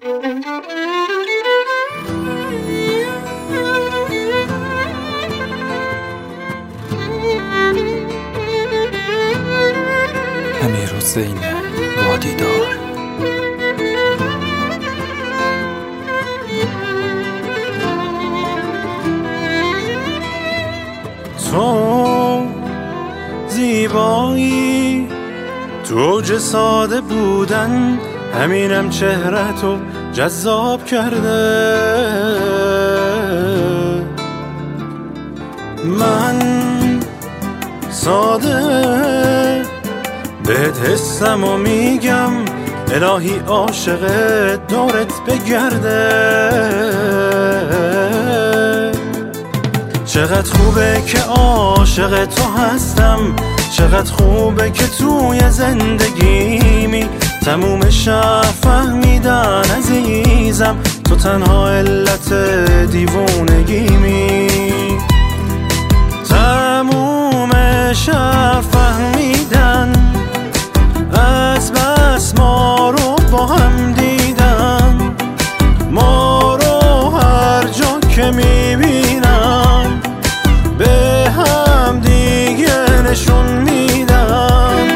امیرحسین وادیدار. تو زیبایی، تو اوج ساده بودن، همینم چهره‌تو جذاب کرده. من ساده بهت حسم و میگم الهی عاشق دورت بگرده. چقدر خوبه که عاشق تو هستم، چقدر خوبه که توی زندگیمی تموم شهر فهمیدن عزیزم تو تنها علت دیوونگیمی. تموم شهر فهمیدن از بس ما رو با هم دیدن، ما رو هر جا که میبینم به هم دیگه نشون میدن.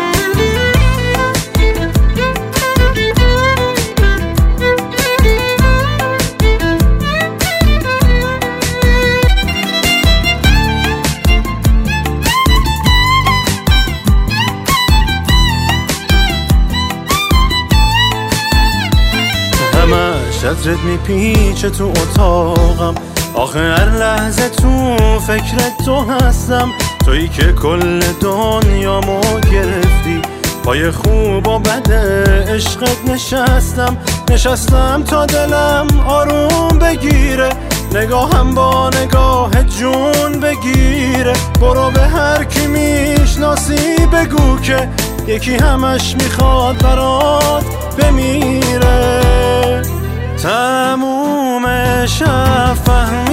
همش ازت میپیچه تو اتاقم، آخه هر لحظه تو فکرت تو هستم. تویی که کل دنیامو گرفتی، پای خوب و بد عشقت نشستم تا دلم آروم بگیره، نگاهم با نگاه جون بگیره. برو به هر کی میشناسی بگو که یکی همش میخواد برات بمیره. تموم شهر فهمیدن